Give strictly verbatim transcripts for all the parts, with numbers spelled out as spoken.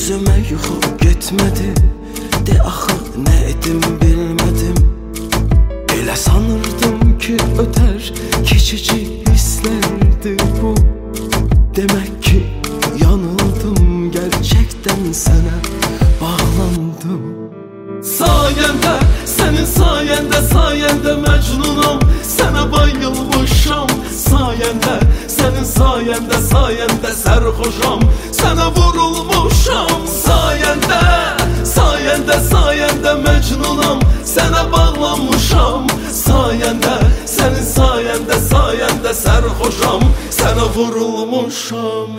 Gözüme yuxu getmədi, de axı nə edim bilmədim. Elə sanırdım ki ötər, keçici hisslərdi bu. Demək ki yanıldım, gerçekten sənə bağlandım. Sayəndə, sənin sayəndə, sayəndə məcnunam, sənə bayılmışam. Sayəndə, sənin sayəndə, sayəndə sərxoşam, sənə vurulmuşam. Sayəndə, sayəndə, sayəndə məcnunam, sənə bağlanmışam. Sayəndə, sənin sayəndə, sayəndə sərxoşam, sənə vurulmuşam.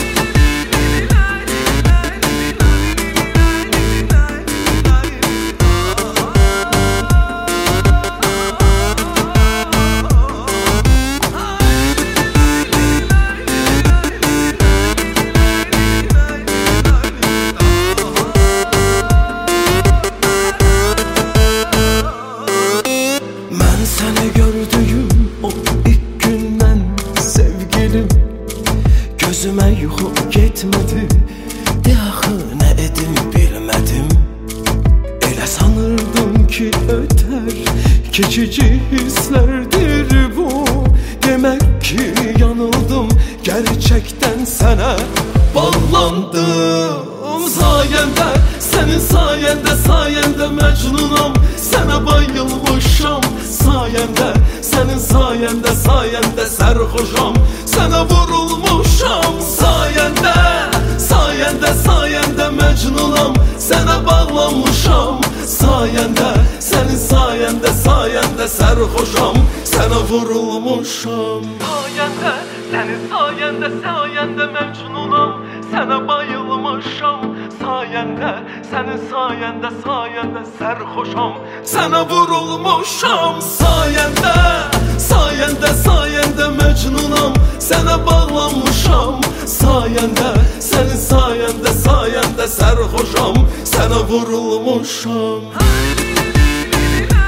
Səni gördüyüm o ilk gündən sevgilim, gözümə yuxu getmədi, de axı nə edim bilmədim. Elə sanırdım ki ötər, keçici hisslərdir bu. Demək ki yanıldım, gerçekten sənə bağlandım. Sayəndə, sənin sayəndə, sayəndə məcnunam, sənə bayılmışam. Sayəndə, sənin sayəndə, sayəndə sərxoşam, sənə vurulmuşam. Sayəndə, sayəndə, sayəndə məcnunam, sənə bağlanmışam. Sayəndə, sənin sayəndə, sayəndə sərxoşam, sənə vurulmuşam. Sayəndə, sənin sayəndə, sayəndə məcnunam, sənə bayılmışam. Sayəndə, sənin sayəndə, sayəndə sərxoşam, sənə vurulmuşam. Sayəndə, sayəndə, sayəndə məcnunam, sənə bağlanmışam. Sayəndə, sənin sayəndə, sayəndə sərxoşam, sənə vurulmuşam.